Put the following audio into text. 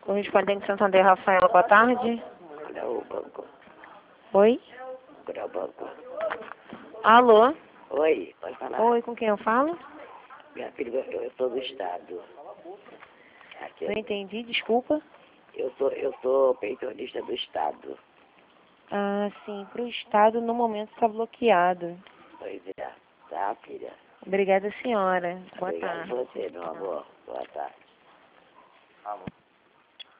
Correspondente Santander, Rafaela, boa tarde. Olha o banco. Oi? Olha o banco. Alô? Oi, pode falar. Oi, com quem eu falo? Minha filha, eu sou do Estado. Aqui, Não entendi, desculpa. eu sou pensionista do Estado. Ah, sim, para o Estado no momento está bloqueado. Pois é. Tá, filha? Obrigada, senhora. Boa Obrigado tarde. a você, meu amor. Boa tarde.